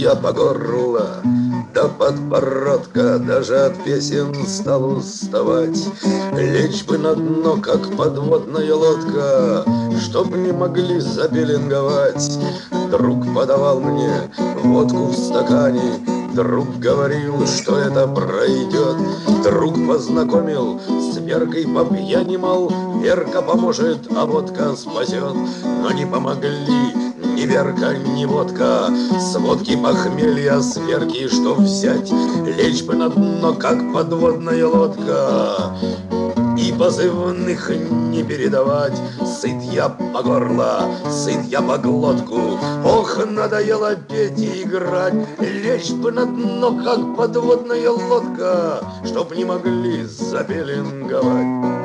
я по горло, да подбородка, даже от песен стал уставать. Лечь бы на дно, как подводная лодка, чтоб не могли запеленговать. Друг подавал мне водку в стакане, друг говорил, что это пройдет. Друг познакомил с Веркой по пьяни, мол, Верка поможет, а водка спасет. Но не помогли ни Верка, ни водка. С водки похмелья, с Верки что взять? Лечь бы на дно, как подводная лодка, и позывных не передавать. Сыт я по горло, сыт я по глотку. Ох, надоело петь и играть. Лечь бы на дно, как подводная лодка, чтоб не могли запеленговать.